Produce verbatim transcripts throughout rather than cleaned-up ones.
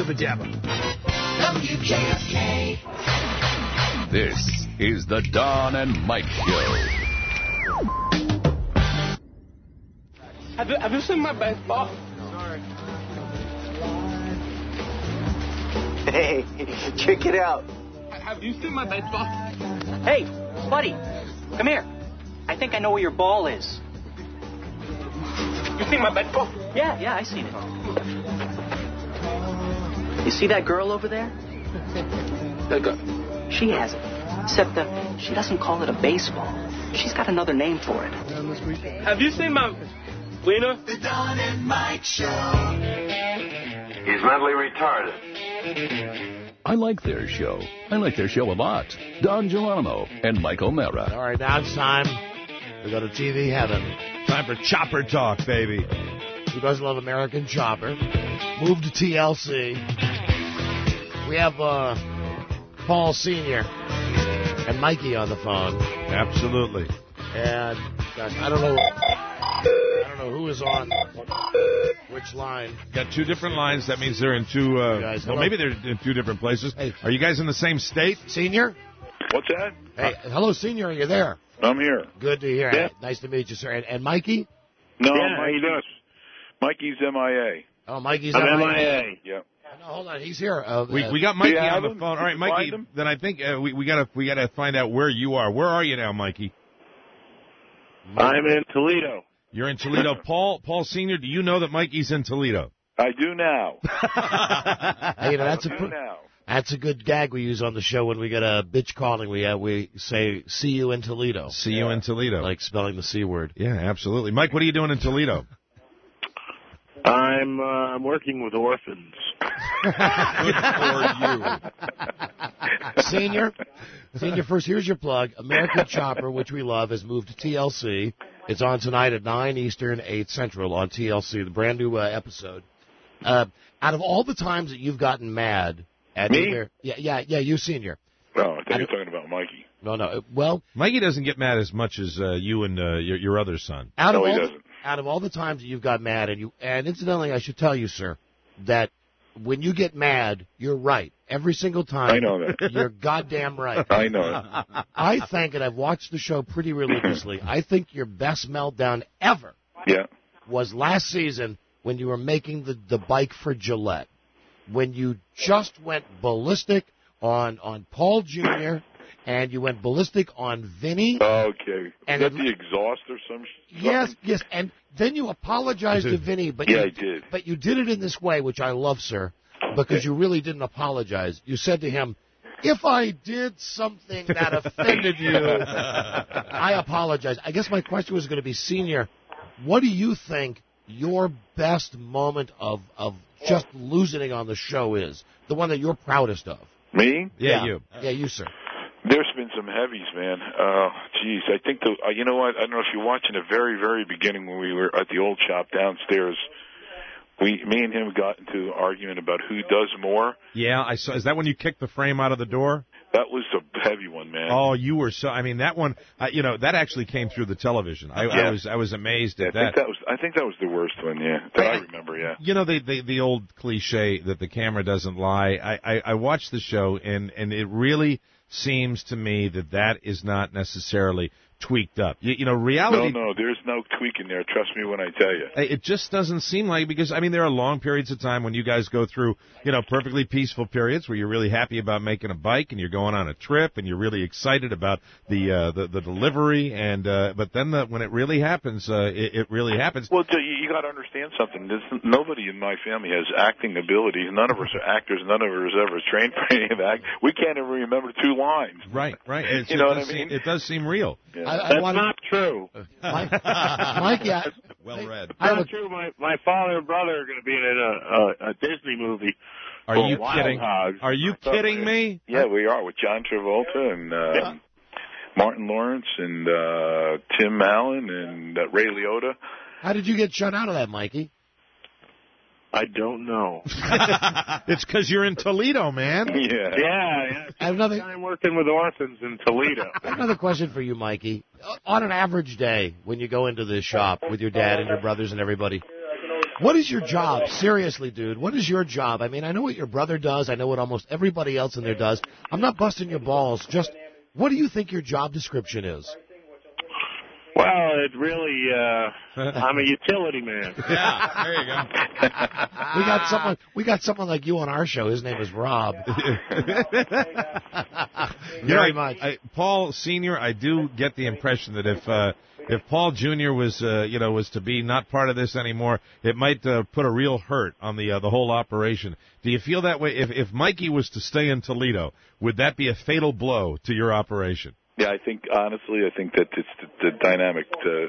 Yabba dabba. W K S K. This is the Don and Mike Show. Have you, have you seen my baseball? Sorry. Hey, check it out. Have you seen my baseball? Hey, buddy, come here. I think I know where your ball is. You seen my baseball? Yeah, yeah, I seen it. You see that girl over there? That girl. She has it. Except that she doesn't call it a baseball. She's got another name for it. Have you seen my wiener? The Don and Mike Show. He's mentally retarded. I like their show. I like their show a lot. Don Geronimo and Mike O'Mara. All right, now it's time to go to T V heaven. Time for Chopper Talk, baby. Who doesn't love American Chopper? Move to T L C. We have uh, Paul Senior and Mikey on the phone. Absolutely. And gosh, I don't know. I don't know who is on which line. Got two different lines. That means they're in two. Uh, guys, well, hello. maybe they're in two different places. Hey. Are you guys in the same state? Senior? What's that? Hey, hello, Senior. Are you there? I'm here. Good to hear. Yeah. Nice to meet you, sir. And, and Mikey? No, Yeah, how you Mikey's, Mikey's M I A. Oh, Mikey's I'm M M I A. Yeah. No, hold on. He's here. Uh, We uh, we got Mikey Do you on have the him? phone. All right, Did you find Mikey. him? Then I think uh, we we gotta we gotta find out where you are. Where are you now, Mikey? I'm in Toledo. You're in Toledo. Paul Paul Senior. Do you know that Mikey's in Toledo? I do now. Hey, you know, that's I a do pr- now. that's a good gag we use on the show when we get a bitch calling. We uh, we say, "See you in Toledo." See you in Toledo. Like spelling the C word. Yeah, absolutely. Mike, what are you doing in Toledo? I'm uh, I'm working with orphans. Good for you. Senior, Senior, first, here's your plug. American Chopper, which we love, has moved to T L C. It's on tonight at nine Eastern, eight Central on T L C, the brand new uh, episode. Uh, out of all the times that you've gotten mad at Me? either... Yeah, yeah, yeah, you, Senior. Oh, I thought you were talking about Mikey. No, no. Well, Mikey doesn't get mad as much as uh, you and uh, your, your other son. out of No, he all the, doesn't. out of all the times that you've got mad, and you, and incidentally, I should tell you, sir, that when you get mad, you're right. Every single time. I know that. You're goddamn right. I know it. I think, and I've watched the show pretty religiously, I think your best meltdown ever Yeah. was last season when you were making the, the bike for Gillette. When you just went ballistic on, on Paul Junior and you went ballistic on Vinny. Okay. And Is that it- the exhaust or some sh- Yes, something? yes, and then you apologized to Vinny, but Yeah, you, I did. But you did it in this way, which I love, sir, because you really didn't apologize. You said to him, "If I did something that offended you, I apologize." I guess my question was going to be, Senior, what do you think your best moment of of just losing it on the show is? The one that you're proudest of? Me? Yeah, you. Yeah, you, sir. There's been some heavies, man. Uh, geez, I think the, uh, you know what? I don't know if you're watching the very, very beginning when we were at the old shop downstairs. We, me and him got into an argument about who does more. Yeah, I saw. Is that when you kicked the frame out of the door? That was a heavy one, man. Oh, you were so. I mean, that one. Uh, you know, that actually came through the television. I, I Yeah. was I was amazed Yeah, at I think that. that was, I think that was the worst one. Yeah, that I remember. Yeah. You know, the, the the old cliche that the camera doesn't lie. I, I, I watched the show, and, and it really seems to me that that is not necessarily tweaked up. You, you know, reality. No, no, there's no tweak in there. Trust me when I tell you. It just doesn't seem like, because, I mean, there are long periods of time when you guys go through, you know, perfectly peaceful periods where you're really happy about making a bike and you're going on a trip and you're really excited about the uh, the, the delivery. And uh, but then the, when it really happens, uh, it, it really happens. Well, you, you got to understand something. There's, nobody in my family has acting abilities. None of us are actors. None of us ever trained for any of that. We can't even remember two lines. Right, right. It's, You know it what does I mean? Seem, it does seem real. Yeah. I, I That's wanna- not true. Mike, Mikey, I, Well read. I have Not a- true. My my father and brother are going to be in a, a, a Disney movie. Are called you Wild kidding? Hogs. Are you kidding me? Yeah, we are with John Travolta and uh, Yeah. Martin Lawrence and uh, Tim Allen and uh, Ray Liotta. how did you get shut out of that, Mikey? I don't know. It's because you're in Toledo, man. Yeah. Yeah, yeah. I have another, I'm working with orphans in Toledo. I have another question for you, Mikey. On an average day, when you go into the shop with your dad and your brothers and everybody, What is your job? Seriously, dude, what is your job? I mean, I know what your brother does. I know what almost everybody else in there does. I'm not busting your balls. Just what do you think your job description is? Well, it really, uh, I'm a utility man. Yeah, there you go. We got someone. We got someone like you on our show. His name is Rob. Very you know, much. I, Paul Senior, I do get the impression that if uh, if Paul Junior was uh, you know was to be not part of this anymore, it might uh, put a real hurt on the uh, the whole operation. Do you feel that way? If if Mikey was to stay in Toledo, would that be a fatal blow to your operation? Yeah, I think honestly, I think that it's the, the dynamic uh,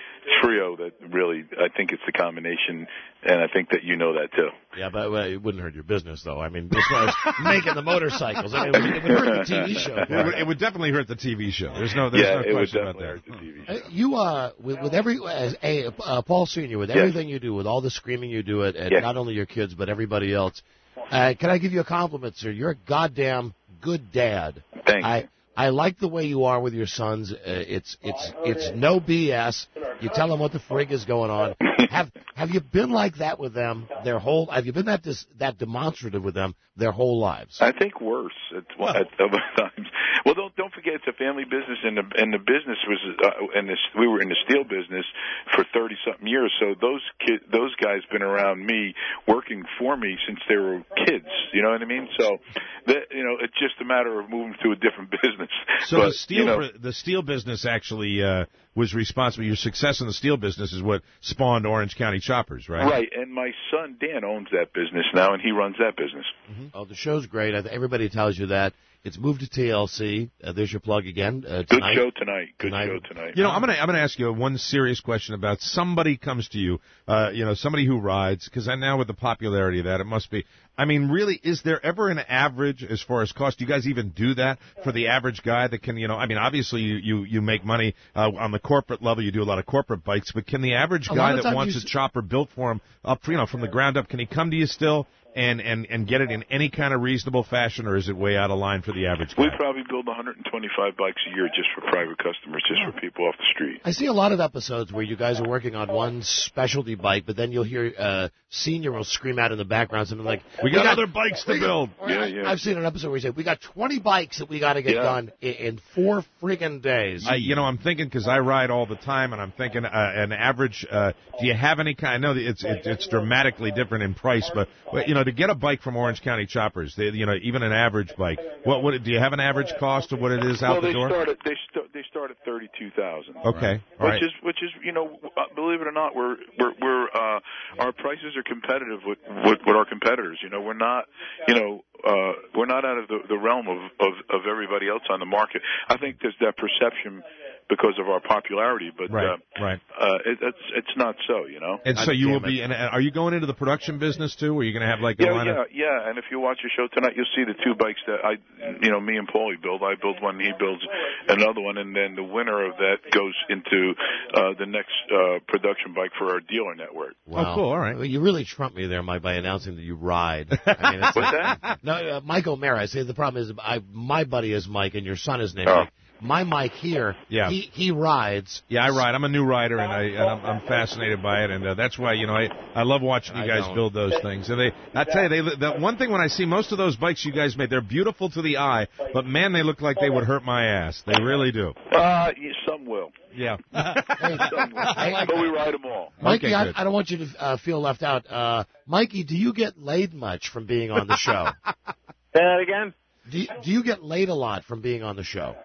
trio that really. I think it's the combination, and I think that you know that too. Yeah, but well, it wouldn't hurt your business, though. I mean, as far as making the motorcycles, I mean, it would, it would hurt the T V show. It would, it would definitely hurt the T V show. There's no, there's yeah, no it would question definitely about that. hurt the T V show. Uh, you, uh, with, with every, as a uh, Paul Senior, with Yes. everything you do, with all the screaming you do it, and Yes. not only your kids but everybody else, uh, can I give you a compliment, sir? You're a goddamn good dad. Thanks. I I like the way you are with your sons. Uh, it's it's it's no B S. You tell them what the frig is going on. Have have you been like that with them their whole? Have you been that dis, that demonstrative with them their whole lives? I think worse at, Well. at other times. Well, don't don't forget it's a family business, and the and the business was uh, and this we were in the steel business for thirty something years. So those kid those guys been around me working for me since they were kids. You know what I mean? So that you know it's just a matter of moving to a different business. So but, the steel you know, the steel business actually uh, was responsible. Your success in the steel business is what spawned Orange County Choppers, right? right. And my son Dan owns that business now, and he runs that business. Mm-hmm. Oh, the show's great. I th- everybody tells you that. It's moved to T L C. Uh, there's your plug again. Uh, Good tonight. show tonight. Good Tonight. show tonight. You know, I'm gonna I'm gonna ask you one serious question about somebody comes to you, uh, you know, somebody who rides, because now with the popularity of that, it must be. I mean, really, is there ever an average as far as cost? Do you guys even do that for the average guy that can, you know? I mean, obviously you you, you make money uh, on the corporate level. You do a lot of corporate bikes, but can the average A lot guy of that times wants you a s- chopper built for him up, you know, from the ground up, can he come to you still? And, and, and get it in any kind of reasonable fashion, or is it way out of line for the average guy? We probably build one hundred twenty-five bikes a year just for private customers, just for people off the street. I see a lot of episodes where you guys are working on one specialty bike, but then you'll hear uh, Senior will scream out in the background something like, We got other bikes to build. Or Yeah, I, yeah. I've seen an episode where he said, we got twenty bikes that we got to get Yeah. done in, in four friggin' days. I, you know, I'm thinking because I ride all the time, and I'm thinking uh, an average. Uh, do you have any kind? I know that it's it, it's dramatically different in price, but but, you know, to get a bike from Orange County Choppers, they, you know, even an average bike. What what do you have an average cost of what it is out well, the they door? start at they start they start at thirty-two thousand. Okay, all Which right. is which is you know uh, believe it or not we're we're we're uh, our prices are competitive with, with with our competitors. You know we're not you know uh, we're not out of the, the realm of, of of everybody else on the market. I think there's that perception because of our popularity, but Right, uh, right. uh, it, it's it's not so. You know. And so God you will damn be. it. And are you going into the production business too? Or are you going to have like a Yeah, line yeah, of? yeah. And if you watch the show tonight, you'll see the two bikes that I, you know, me and Paulie build. I build one, he builds another one, and then the winner of that goes into uh, the next uh, production bike for our dealer network. Wow. Oh, cool, all right. Well, you really trumped me there, Mike, by announcing that you ride. I mean, it's What's that? No, uh, Mike O'Mara. I say the problem is I, my buddy is Mike, and your son is named Oh. Mike. My Mike here, Yeah. he, he rides. Yeah, I ride. I'm a new rider, and I and I'm, I'm fascinated by it, and uh, that's why you know I I love watching you I guys don't. build those things. And they, I tell you, they the one thing when I see most of those bikes you guys made, they're beautiful to the eye, but man, they look like they would hurt my ass. They really do. Uh, yeah, some will. Yeah. Hey, Some will. I like but that. we ride them all. Mikey, Okay, I, good. I don't want you to uh, feel left out. Uh, Mikey, do you get laid much from being on the show? Say that again? do, you, do you get laid a lot from being on the show?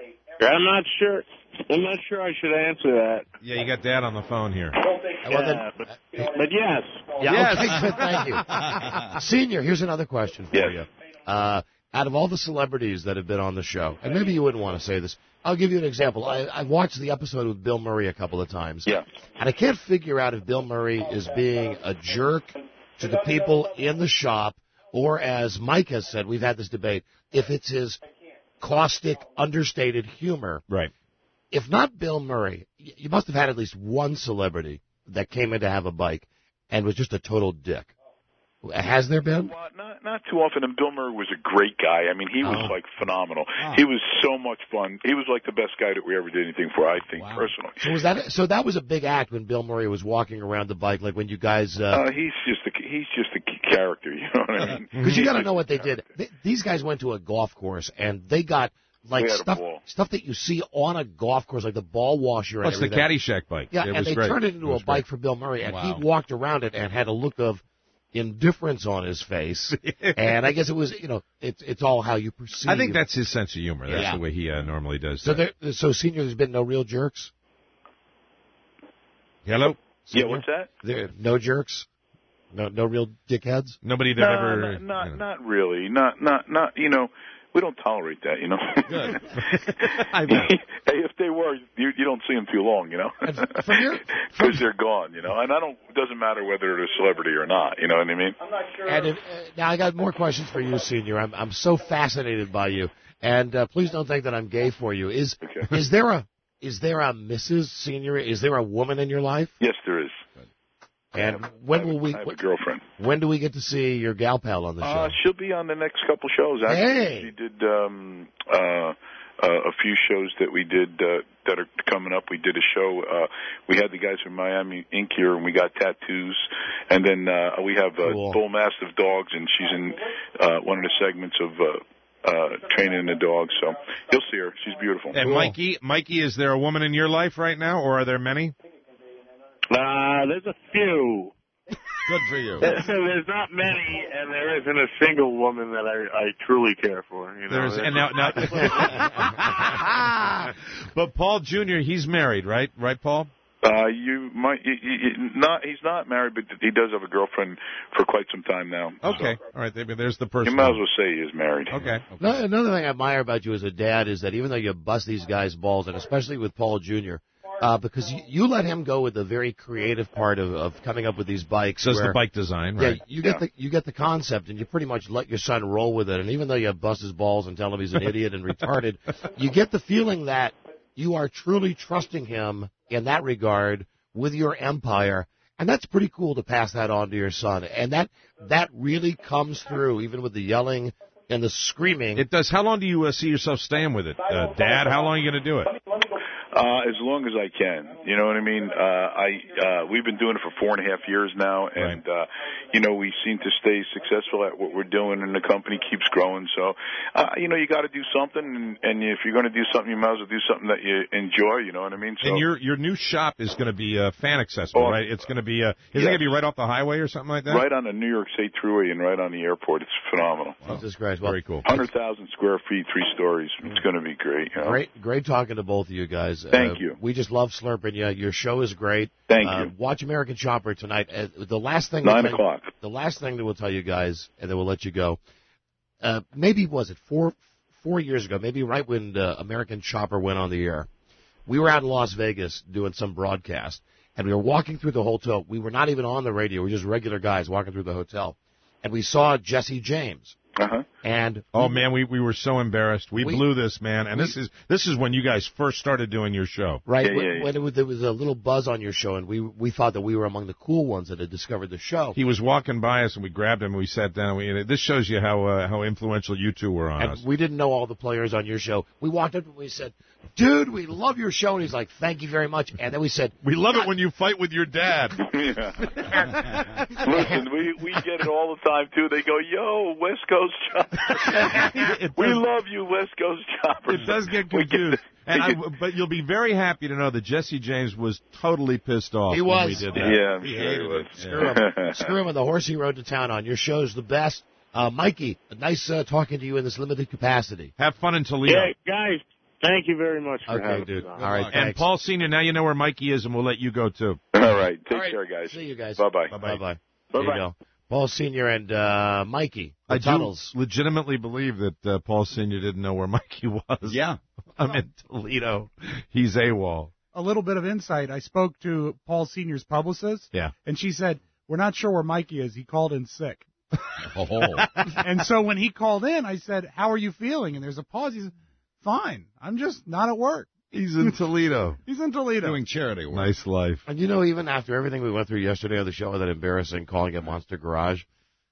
I'm not sure. I'm not sure I should answer that. Yeah, you got Dad on the phone here. Well, then- Yeah, but, but yes. Yeah, Yes. okay, good, thank you. Senior, here's another question for Yes. you. Uh, out of all the celebrities that have been on the show, and maybe you wouldn't want to say this, I'll give you an example. I, I've watched the episode with Bill Murray a couple of times. Yeah. And I can't figure out if Bill Murray is being a jerk to the people in the shop, or as Mike has said, we've had this debate, if it's his caustic, understated humor. Right. If not Bill Murray, y- you must have had at least one celebrity that came in to have a bike and was just a total dick. Has there been? Well, not not too often. And Bill Murray was a great guy. I mean, he was Oh. like phenomenal. Oh. He was so much fun. He was like the best guy that we ever did anything for. I think personally. So was that? So that was a big act when Bill Murray was walking around the bike, like when you guys. Uh, he's just a he's just a character. You know what I mean? Because you got to know what they did. They, these guys went to a golf course and they got like They had a stuff ball. stuff that you see on a golf course, like the ball washer. Plus and the everything. Caddyshack bike. Yeah, It and was they great. turned it into It a was bike great. for Bill Murray, and Wow. he walked around it and had a look of indifference on his face. And I guess it was, you know, it's it's all how you perceive. I think that's his sense of humor. That's Yeah. the way he uh, normally does. So that. there. So senior, there's been no real jerks. Hello. Yeah, what's that? There, no jerks. No, no real dickheads. Nobody that no, ever. not not, you know. not really. Not not not. You know, we don't tolerate that. You know. Good. I bet. Hey, if they were, you you don't see them too long. You know, From your, because they're gone. You know, and I don't. It doesn't matter whether they're a celebrity or not. You know what I mean? And if, uh, now I got more questions for you, senior. I'm I'm so fascinated by you, and uh, please don't think that I'm gay for you. Is Okay. is there a is there a Missus Senior? Is there a woman in your life? Yes, there is. And when will we? I have a girlfriend. When do we get to see your gal pal on the show? Uh, she'll be on the next couple shows. Actually, Hey. she did um, uh, uh, a few shows that we did uh, that are coming up. We did a show. Uh, we had the guys from Miami Ink here, and we got tattoos. And then uh, we have a Cool. bull mastiff dogs, and she's in uh, one of the segments of uh, uh, training the dogs. So you'll see her. She's beautiful. And Mikey, Mikey, is there a woman in your life right now, or are there many? Uh, there's a few. Good for you. There's, there's not many, and there isn't a single woman that I, I truly care for. You know, There's and now, now but Paul Junior, he's married, right? Right, Paul? Uh, you might you, you, you- not. He's not married, but he does have a girlfriend for quite some time now. Okay, all right. Maybe there's the So person. you might as well say he is married. Okay. No, another thing I admire about you as a dad is that even though you bust these guys' balls, and especially with Paul Junior, uh, because you, you let him go with the very creative part of, of coming up with these bikes. Does where, the bike design, Yeah, right? you get Yeah. the you get the concept, and you pretty much let your son roll with it. And even though you bust his balls and tell him he's an idiot and retarded, you get the feeling that you are truly trusting him in that regard with your empire. And that's pretty cool to pass that on to your son. And that that really comes through, even with the yelling and the screaming. It does. How long do you uh, see yourself staying with it, uh, Dad? How long are you going to do it? Uh, as long as I can. You know what I mean? Uh, I, uh, we've been doing it for four and a half years now, and, uh, you know, we seem to stay successful at what we're doing, and the company keeps growing. So, uh, you know, you got to do something, and, and if you're going to do something, you might as well do something that you enjoy, you know what I mean? So, And your your new shop is going to be uh, fan accessible, Oh, right? It's going to be, uh, is it yes. going to be right off the highway or something like that? right on the New York State Thruway and right on the airport. It's phenomenal. Jesus Christ. Well, Very cool. one hundred thousand square feet, three stories. It's going to be great. You know? Great, great talking to both of you guys. Thank uh, you. We just love slurping you. Your show is great. Thank uh, you. Watch American Chopper tonight. Uh, the last thing. Nine we'll tell- o'clock. The last thing that we'll tell you guys, and then we'll let you go. Uh, maybe was it four four years ago? Maybe right when uh, American Chopper went on the air. We were out in Las Vegas doing some broadcast, and we were walking through the hotel. We were not even on the radio. We were just regular guys walking through the hotel, and we saw Jesse James. Uh-huh. And Oh man, we we were so embarrassed. We, We- blew this, man. And we- this is this is when you guys first started doing your show. Right, Yeah, when, yeah, yeah. when it was, there was a little buzz on your show, and we we thought that we were among the cool ones that had discovered the show. He was walking by us, and we grabbed him, and we sat down. And we, and this shows you how uh, how influential you two were on And us. we didn't know all the players on your show. We walked up and we said, "Dude, we love your show." And he's like, "Thank you very much." And then we said, We love it when you fight with your dad. Yeah. Listen, we we get it all the time too. They go, "Yo, West Coast Chopper." It We does- love you, West Coast Chopper. It does get We confused. And I, we get- but you'll be very happy to know that Jesse James was totally pissed off He when was. we did that. Yeah, I'm He sure he hated was. it. "Screw him, screw him," and the horse he rode to town on. Your show's the best. Uh, Mikey, nice uh, talking to you in this limited capacity. Have fun in Toledo. Yeah, guys, thank you very much for Okay, having dude. me All on. right, And thanks. Paul Senior, now you know where Mikey is, and we'll let you go too. All right, take All right, care, guys. See you guys. Bye bye. Bye bye. There Bye-bye. you go. Paul Senior and uh, Mikey. The I do tunnels. legitimately believe that uh, Paul Senior didn't know where Mikey was. Yeah. I'm in Toledo. He's AWOL. A little bit of insight. I spoke to Paul Senior's publicist, Yeah. and she said, "We're not sure where Mikey is. He called in sick." Oh. And so when he called in, I said, "How are you feeling?" And there's a pause. He said, "Fine. I'm just not at work." He's in Toledo. He's in Toledo. Doing charity work. Nice life. And you know, even after everything we went through yesterday on the show, that embarrassing calling it Monster Garage,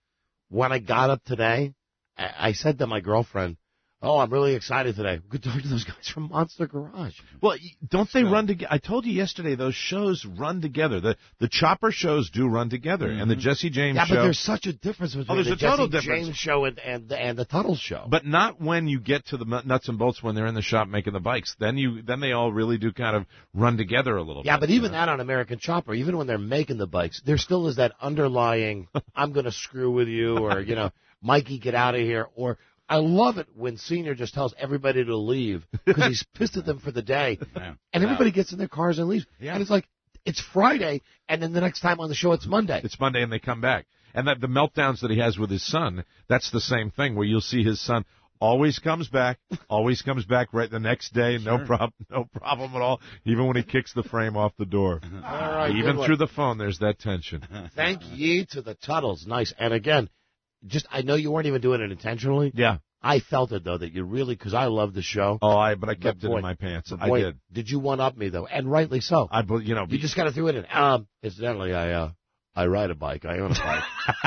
when I got up today, I, I said to my girlfriend, oh, I'm really excited today. We could talk to those guys from Monster Garage. Well, don't they run together? I told you yesterday, those shows run together. The the Chopper shows do run together, mm-hmm. and the Jesse James yeah, show. Yeah, but there's such a difference between oh, there's the a Jesse total difference. James show and, and, and the Tuttle show. But not when you get to the nuts and bolts when they're in the shop making the bikes. Then you then they all really do kind of run together a little yeah, bit. Yeah, but even know? that on American Chopper, even when they're making the bikes, there still is that underlying, I'm going to screw with you, or, you know, Mikey, get out of here, or... I love it when Senior just tells everybody to leave because he's pissed at them for the day. Yeah. And everybody gets in their cars and leaves. Yeah. And it's like, it's Friday, and then the next time on the show, it's Monday. It's Monday, and they come back. And that the meltdowns that he has with his son, that's the same thing, where you'll see his son always comes back, always comes back right the next day, sure. no problem, no problem at all, even when he kicks the frame off the door. All right, even through the phone, there's that tension. Thank ye to the Tuttles. Nice. And again, just, I know you weren't even doing it intentionally. Yeah. I felt it, though, that you really, because I love the show. Oh, I, but I kept but boy, it in my pants. Boy, I did. Did you one-up me, though? And rightly so. I, you know. You just kind of threw it in. Um, incidentally, I, uh, I ride a bike. I own a bike.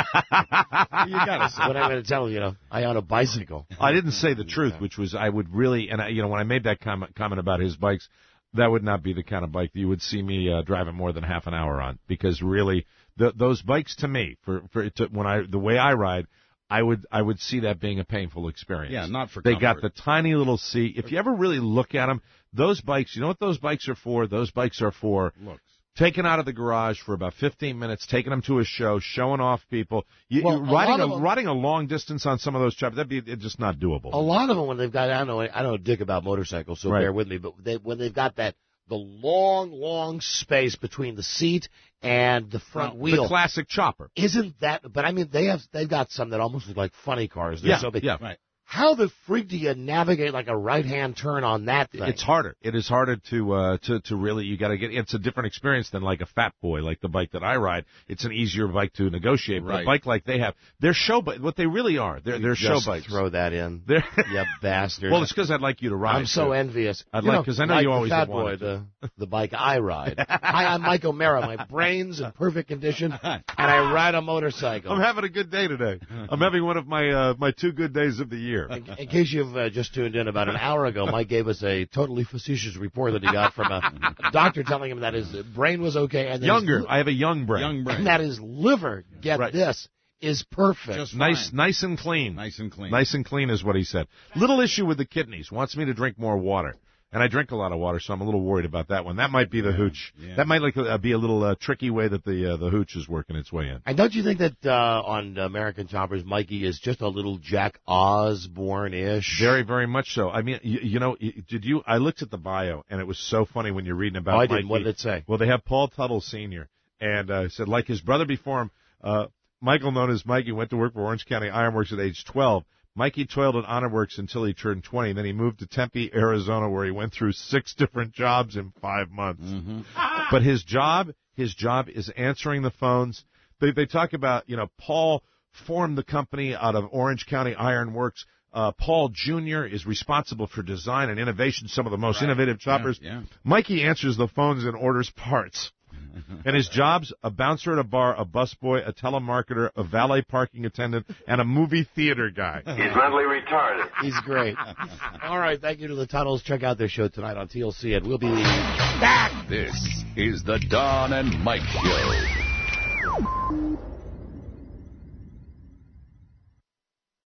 You gotta say. What I'm going to tell you, you know, I own a bicycle. I didn't say the truth, which was I would really, and I, you know, when I made that comment, comment about his bikes, that would not be the kind of bike that you would see me uh, driving more than half an hour on, because really, the, those bikes to me, for for to, when I the way I ride, I would I would see that being a painful experience. Yeah, not for They comfort. got the tiny little seat. If you ever really look at them, those bikes, you know what those bikes are for? Those bikes are for Looks. taken out of the garage for about fifteen minutes, taking them to a show, showing off people. You, Well, you, a riding lot a, of them- riding a long distance on some of those choppers, that'd be it's just not doable. A lot of them, when they've got, I don't know, I don't know dick about motorcycles, so Right. bear with me, but they, when they've got that, the long, long space between the seat and the front the wheel. classic chopper. Isn't that, but I mean, they have, they've got some that almost look like funny cars. They're Yeah, so big. yeah. Right. How the freak do you navigate like a right-hand turn on that thing? It's harder. It is harder to uh to to really you got to get. It's a different experience than like a Fat Boy, like the bike that I ride. It's an easier bike to negotiate. But Right. a bike like they have, they're show bikes. What they really are, they're they're Just show bikes. throw that in. They're You bastard. well, it's because I'd like you to ride. I'm so too. envious. I'd You like because I know like you the always Fat have Boy, wanted the, the bike I ride. Hi, I'm Mike O'Mara. My brain's in perfect condition, and I ride a motorcycle. I'm having a good day today. I'm having one of my uh, my two good days of the year. In, in case you've uh, just tuned in, about an hour ago, Mike gave us a totally facetious report that he got from a doctor telling him that his brain was okay. And that Younger. his, I have a young brain. Young brain. and that his liver, get Right. this, is perfect. Just Nice, fine. nice and clean. Nice and clean. Nice and clean is what he said. Little issue with the kidneys. Wants me to drink more water. And I drink a lot of water, so I'm a little worried about that one. That might be the Yeah, hooch. yeah. That might like uh, be a little uh, tricky way that the uh, the hooch is working its way in. And don't you think that uh, on American Choppers, Mikey is just a little Jack Osborne-ish? Very, very much so. I mean, you, you know, y- did you? I looked at the bio, and it was so funny when you're reading about. Oh, I Mikey. didn't. What did it say? Well, they have Paul Tuttle Senior, and uh, said like his brother before him, uh, Michael, known as Mikey, went to work for Orange County Ironworks at age twelve. Mikey toiled at Ironworks until he turned twenty. Then he moved to Tempe, Arizona, where he went through six different jobs in five months. Mm-hmm. But his job, his job is answering the phones. They they talk about, you know, Paul formed the company out of Orange County Ironworks. Uh, Paul Junior is responsible for design and innovation, some of the most Right. innovative choppers. Yeah, yeah. Mikey answers the phones and orders parts. And his jobs, a bouncer at a bar, a busboy, a telemarketer, a valet parking attendant, and a movie theater guy. He's mentally retarded. He's great. All right, thank you to the Tuttles. Check out their show tonight on T L C, and we'll be back. This is the Don and Mike Show.